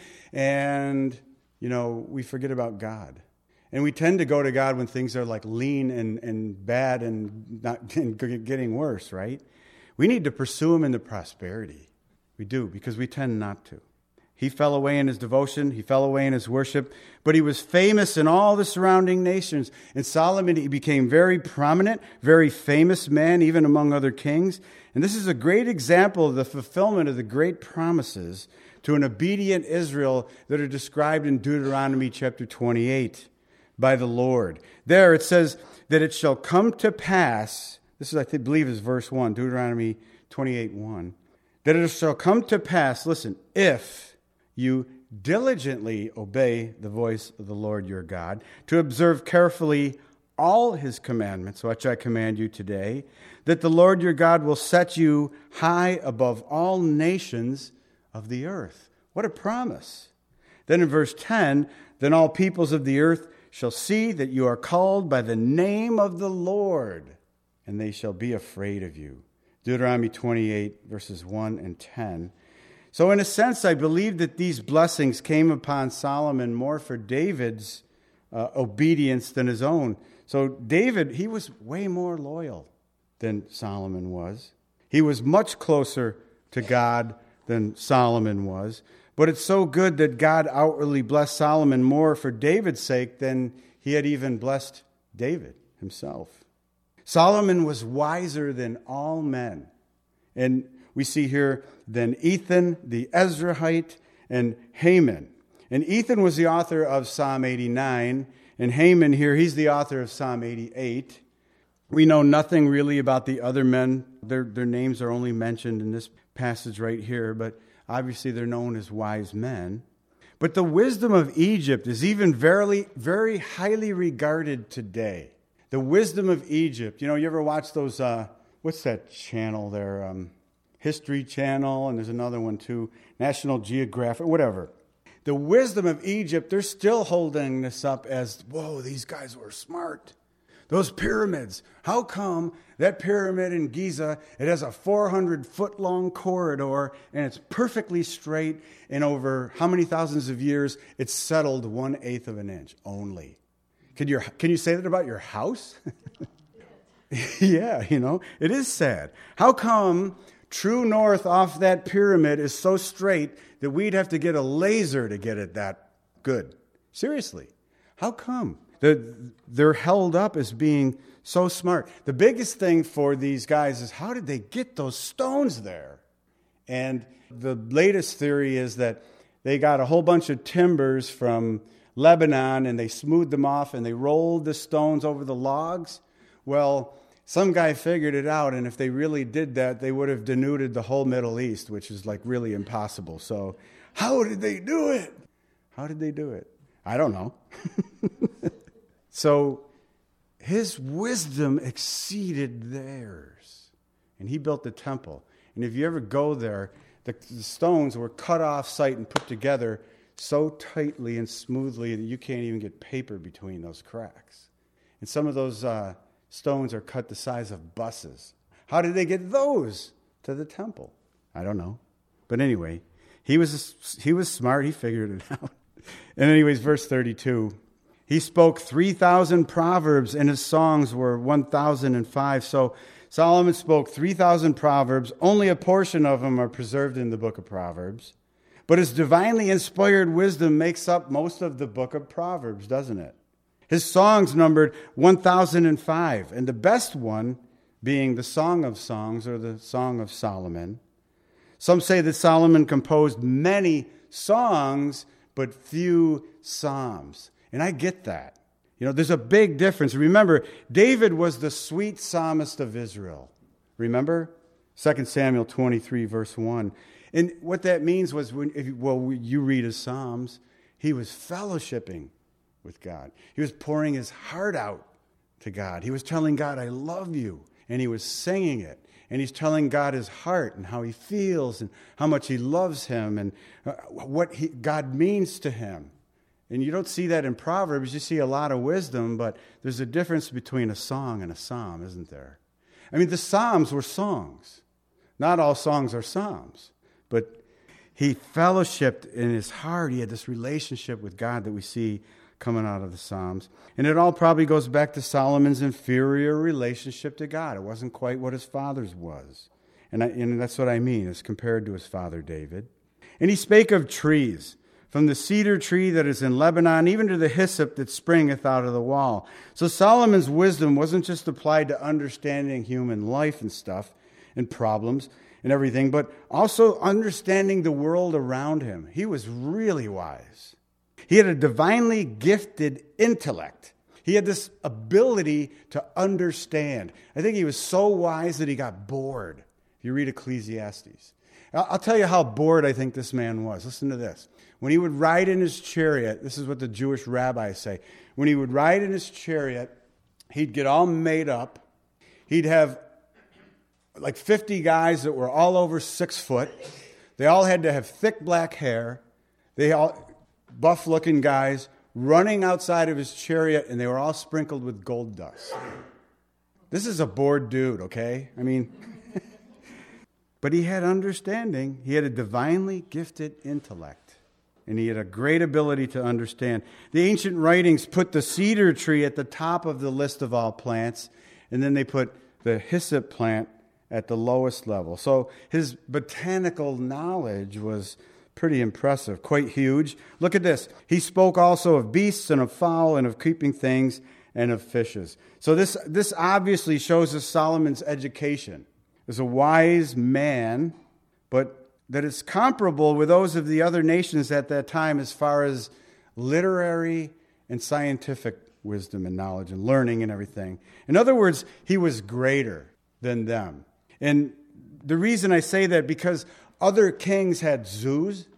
and, you know, we forget about God. And we tend to go to God when things are like lean and, and bad and not and getting worse, right? We need to pursue him in the prosperity. We do, because we tend not to. He fell away in his devotion. He fell away in his worship. But he was famous in all the surrounding nations. In Solomon, he became very prominent, very famous man, even among other kings. And this is a great example of the fulfillment of the great promises to an obedient Israel that are described in Deuteronomy chapter twenty-eight by the Lord. There it says that it shall come to pass, this is, I think, believe is verse one, Deuteronomy twenty-eight one, that it shall come to pass, listen, if you diligently obey the voice of the Lord your God, to observe carefully all his commandments, which I command you today, that the Lord your God will set you high above all nations of the earth. What a promise. Then in verse ten, then all peoples of the earth shall see that you are called by the name of the Lord, and they shall be afraid of you. Deuteronomy twenty-eight, verses one and ten. So in a sense, I believe that these blessings came upon Solomon more for David's uh, obedience than his own. So David, he was way more loyal than Solomon was. He was much closer to God than Solomon was. But it's so good that God outwardly blessed Solomon more for David's sake than he had even blessed David himself. Solomon was wiser than all men. And we see here then Ethan, the Ezrahite, and Haman. And Ethan was the author of Psalm eighty-nine, and Haman here, he's the author of Psalm eighty-eight. We know nothing really about the other men. Their, their names are only mentioned in this passage right here, but obviously they're known as wise men. But the wisdom of Egypt is even very, very highly regarded today. The wisdom of Egypt. You know, you ever watch those, uh, what's that channel there? Um, History Channel, and there's another one too, National Geographic, whatever. The wisdom of Egypt, they're still holding this up as, whoa, these guys were smart. Those pyramids. How come that pyramid in Giza, it has a four hundred foot long corridor and it's perfectly straight, and over how many thousands of years it's settled one eighth of an inch only? Can you, can you say that about your house? Yeah, you know, it is sad. How come true north off that pyramid is so straight that we'd have to get a laser to get it that good? Seriously, how come? They're, they're held up as being so smart. The biggest thing for these guys is, how did they get those stones there? And the latest theory is that they got a whole bunch of timbers from Lebanon and they smoothed them off and they rolled the stones over the logs. Well, some guy figured it out, and if they really did that, they would have denuded the whole Middle East, which is like really impossible. So how did they do it? How did they do it? I don't know. So his wisdom exceeded theirs, and he built the temple. And if you ever go there, the, the stones were cut off site and put together so tightly and smoothly that you can't even get paper between those cracks. And some of those uh, stones are cut the size of buses. How did they get those to the temple? I don't know. But anyway, he was he was smart. He figured it out. And anyways, verse thirty-two. He spoke three thousand proverbs, and his songs were one thousand five. So Solomon spoke three thousand proverbs. Only a portion of them are preserved in the book of Proverbs. But his divinely inspired wisdom makes up most of the book of Proverbs, doesn't it? His songs numbered one thousand five, and the best one being the Song of Songs, or the Song of Solomon. Some say that Solomon composed many songs, but few psalms. And I get that. You know, there's a big difference. Remember, David was the sweet psalmist of Israel. Remember? Second Samuel twenty-three, verse one. And what that means was, when, if, well, you read his Psalms, he was fellowshipping with God. He was pouring his heart out to God. He was telling God, I love you. And he was singing it. And he's telling God his heart and how he feels and how much he loves him and what he, God means to him. And you don't see that in Proverbs. You see a lot of wisdom, but there's a difference between a song and a psalm, isn't there? I mean, the Psalms were songs. Not all songs are psalms. But he fellowshiped in his heart. He had this relationship with God that we see coming out of the Psalms. And it all probably goes back to Solomon's inferior relationship to God. It wasn't quite what his father's was. And, I, and that's what I mean, as compared to his father David. And he spake of trees, from the cedar tree that is in Lebanon, even to the hyssop that springeth out of the wall. So Solomon's wisdom wasn't just applied to understanding human life and stuff and problems and everything, but also understanding the world around him. He was really wise. He had a divinely gifted intellect. He had this ability to understand. I think he was so wise that he got bored. If you read Ecclesiastes. I'll tell you how bored I think this man was. Listen to this. When he would ride in his chariot, this is what the Jewish rabbis say. When he would ride in his chariot, he'd get all made up. He'd have like fifty guys that were all over six foot. They all had to have thick black hair. They all, buff-looking guys, running outside of his chariot, and they were all sprinkled with gold dust. This is a bored dude, okay? I mean, but he had understanding. He had a divinely gifted intellect. And he had a great ability to understand. The ancient writings put the cedar tree at the top of the list of all plants, and then they put the hyssop plant at the lowest level. So his botanical knowledge was pretty impressive, quite huge. Look at this. He spoke also of beasts and of fowl and of creeping things and of fishes. So this, this obviously shows us Solomon's education as a wise man, but that it's comparable with those of the other nations at that time as far as literary and scientific wisdom and knowledge and learning and everything. In other words, he was greater than them. And the reason I say that, because other kings had zoos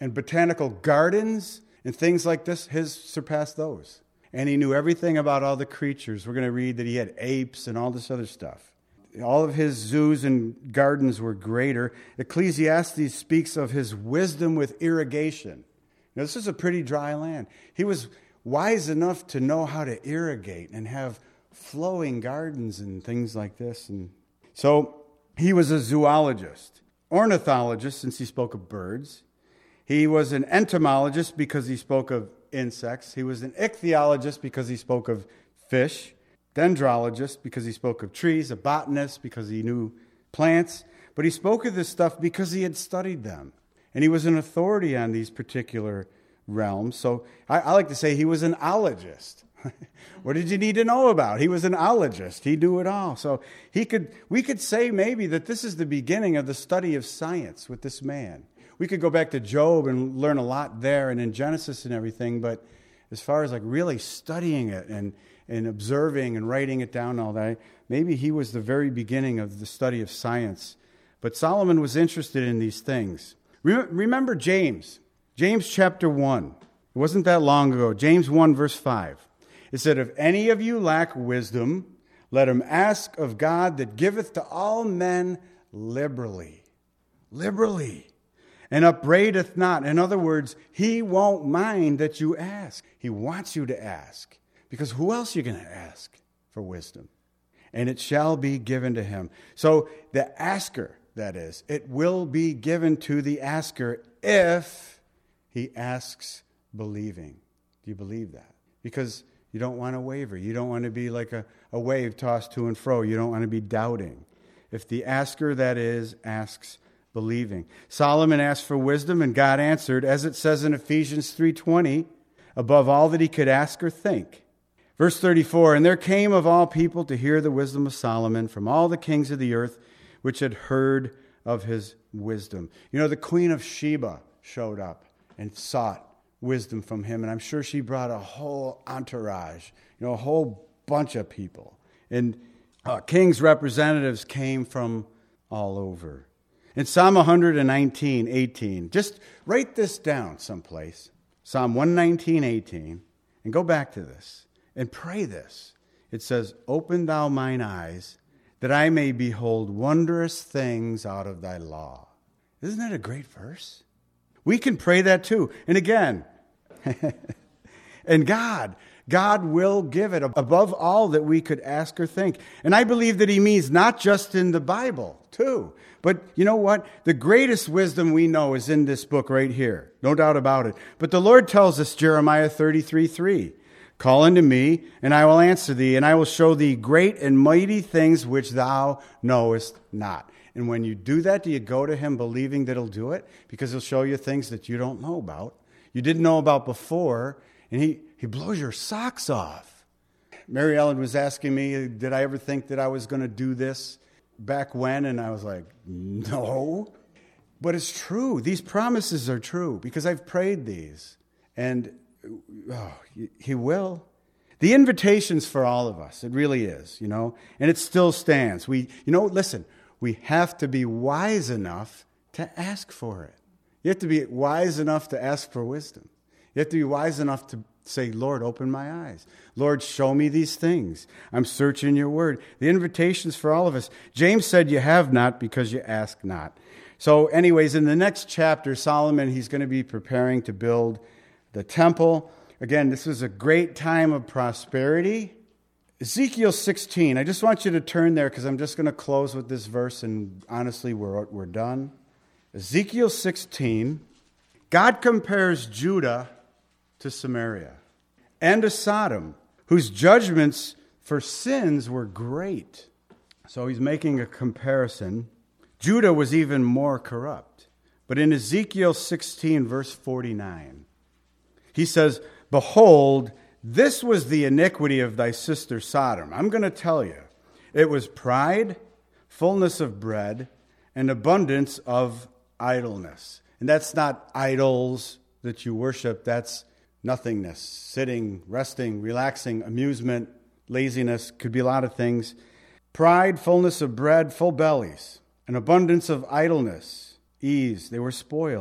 and botanical gardens and things like this, his surpassed those. And he knew everything about all the creatures. We're going to read that he had apes and all this other stuff. All of his zoos and gardens were greater. Ecclesiastes speaks of his wisdom with irrigation. Now, this is a pretty dry land. He was wise enough to know how to irrigate and have flowing gardens and things like this. And so he was a zoologist, ornithologist, since he spoke of birds. He was an entomologist because he spoke of insects. He was an ichthyologist because he spoke of fish. Dendrologist because he spoke of trees. A botanist because he knew plants. But he spoke of this stuff because he had studied them. And he was an authority on these particular realms. So I, I like to say he was an ologist. What did you need to know about? He was an ologist. He knew it all. So he could. We could say maybe that this is the beginning of the study of science with this man. We could go back to Job and learn a lot there and in Genesis and everything, but as far as like really studying it and, and observing and writing it down and all that, maybe he was the very beginning of the study of science. But Solomon was interested in these things. Remember James, James chapter one. It wasn't that long ago. James one verse five. It said, if any of you lack wisdom, let him ask of God that giveth to all men liberally. Liberally. And upbraideth not. In other words, he won't mind that you ask. He wants you to ask. Because who else are you going to ask for wisdom? And it shall be given to him. So the asker, that is, it will be given to the asker if he asks believing. Do you believe that? Because you don't want to waver. You don't want to be like a, a wave tossed to and fro. You don't want to be doubting. If the asker, that is, asks believing. Solomon asked for wisdom, and God answered, as it says in Ephesians three twenty, above all that he could ask or think. Verse thirty-four, and there came of all people to hear the wisdom of Solomon from all the kings of the earth, which had heard of his wisdom. You know, the Queen of Sheba showed up and sought wisdom from him, and I'm sure she brought a whole entourage, you know, a whole bunch of people. And uh, king's representatives came from all over. In Psalm one nineteen, eighteen, just write this down someplace. Psalm one nineteen, eighteen, and go back to this and pray this. It says, open thou mine eyes, that I may behold wondrous things out of thy law. Isn't that a great verse? We can pray that too. And again, and God, God will give it above all that we could ask or think. And I believe that he means not just in the Bible, too. But you know what? The greatest wisdom we know is in this book right here. No doubt about it. But the Lord tells us, Jeremiah thirty-three three, call unto me, and I will answer thee, and I will show thee great and mighty things which thou knowest not. And when you do that, do you go to him believing that he'll do it? Because he'll show you things that you don't know about, you didn't know about before, and he, he blows your socks off. Mary Ellen was asking me, did I ever think that I was going to do this back when? And I was like, no. But it's true. These promises are true because I've prayed these. And oh, he will. The invitation's for all of us. It really is, you know. And it still stands. We, you know, listen, we have to be wise enough to ask for it. You have to be wise enough to ask for wisdom. You have to be wise enough to say, Lord, open my eyes. Lord, show me these things. I'm searching your word. The invitation's for all of us. James said, you have not because you ask not. So anyways, in the next chapter, Solomon, he's going to be preparing to build the temple. Again, this was a great time of prosperity. Ezekiel sixteen, I just want you to turn there because I'm just going to close with this verse, and honestly, we're, we're done. Ezekiel sixteen, God compares Judah to Samaria and to Sodom, whose judgments for sins were great. So he's making a comparison. Judah was even more corrupt. But in Ezekiel sixteen, verse forty-nine, he says, behold, this was the iniquity of thy sister Sodom. I'm going to tell you. It was pride, fullness of bread, and abundance of idleness. And that's not idols that you worship. That's nothingness, sitting, resting, relaxing, amusement, laziness. Could be a lot of things. Pride, fullness of bread, full bellies, an abundance of idleness, ease. They were spoiled.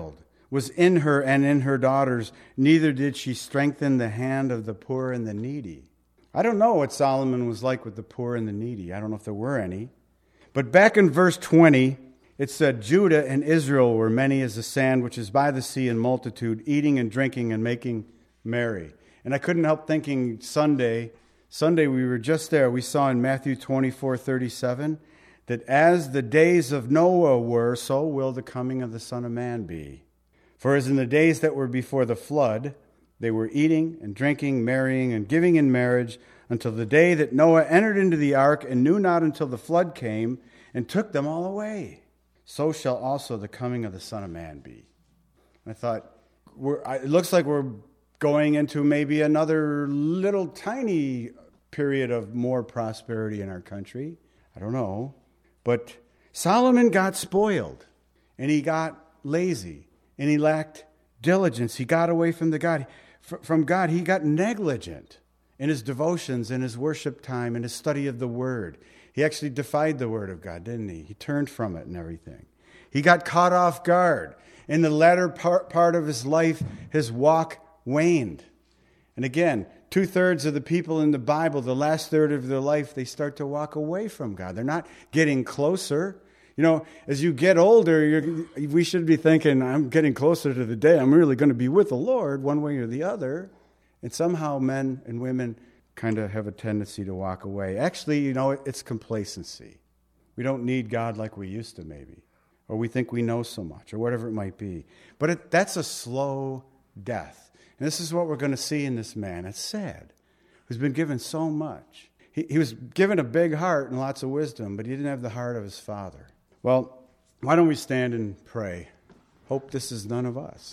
was in her and in her daughters, neither did she strengthen the hand of the poor and the needy. I don't know what Solomon was like with the poor and the needy. I don't know if there were any. But back in verse twenty, it said, Judah and Israel were many as the sand which is by the sea in multitude, eating and drinking and making merry. And I couldn't help thinking Sunday, Sunday we were just there, we saw in Matthew twenty-four thirty-seven, that as the days of Noah were, so will the coming of the Son of Man be. For as in the days that were before the flood, they were eating and drinking, marrying and giving in marriage, until the day that Noah entered into the ark and knew not until the flood came and took them all away. So shall also the coming of the Son of Man be. I thought, we're, it looks like we're going into maybe another little tiny period of more prosperity in our country. I don't know. But Solomon got spoiled, and he got lazy, and he lacked diligence. He got away from the God. From God, he got negligent in his devotions, in his worship time, in his study of the Word. He actually defied the Word of God, didn't he? He turned from it and everything. He got caught off guard. In the latter part, part of his life, his walk waned. And again, two-thirds of the people in the Bible, the last third of their life, they start to walk away from God. They're not getting closer. You know, as you get older, you're, we should be thinking, I'm getting closer to the day I'm really going to be with the Lord one way or the other. And somehow men and women kind of have a tendency to walk away. Actually, you know, it's complacency. We don't need God like we used to maybe. Or we think we know so much, or whatever it might be. But it, that's a slow death. And this is what we're going to see in this man. It's sad. Who's been given so much. He, he was given a big heart and lots of wisdom, but he didn't have the heart of his father. Well, why don't we stand and pray? Hope this is none of us.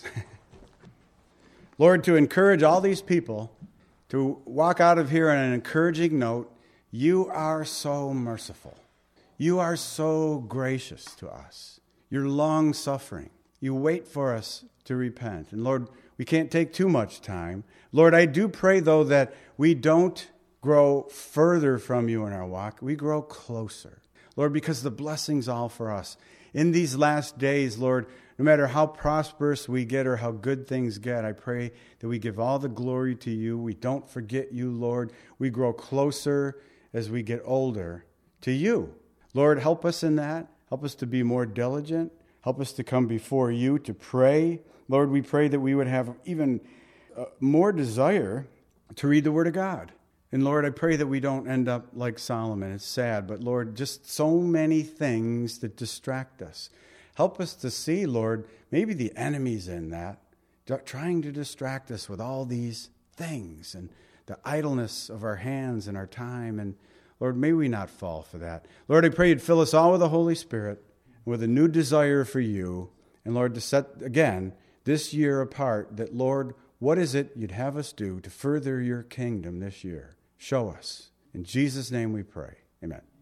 Lord, to encourage all these people to walk out of here on an encouraging note, you are so merciful. You are so gracious to us. You're long-suffering. You wait for us to repent. And Lord, we can't take too much time. Lord, I do pray, though, that we don't grow further from you in our walk. We grow closer. Lord, because the blessing's all for us. In these last days, Lord, no matter how prosperous we get or how good things get, I pray that we give all the glory to you. We don't forget you, Lord. We grow closer as we get older to you. Lord, help us in that. Help us to be more diligent. Help us to come before you to pray. Lord, we pray that we would have even uh, more desire to read the Word of God. And Lord, I pray that we don't end up like Solomon. It's sad, but Lord, just so many things that distract us. Help us to see, Lord, maybe the enemy's in that, trying to distract us with all these things and the idleness of our hands and our time. And Lord, may we not fall for that. Lord, I pray you'd fill us all with the Holy Spirit, with a new desire for you. And Lord, to set, again, this year apart, that Lord, what is it you'd have us do to further your kingdom this year? Show us. In Jesus' name we pray. Amen.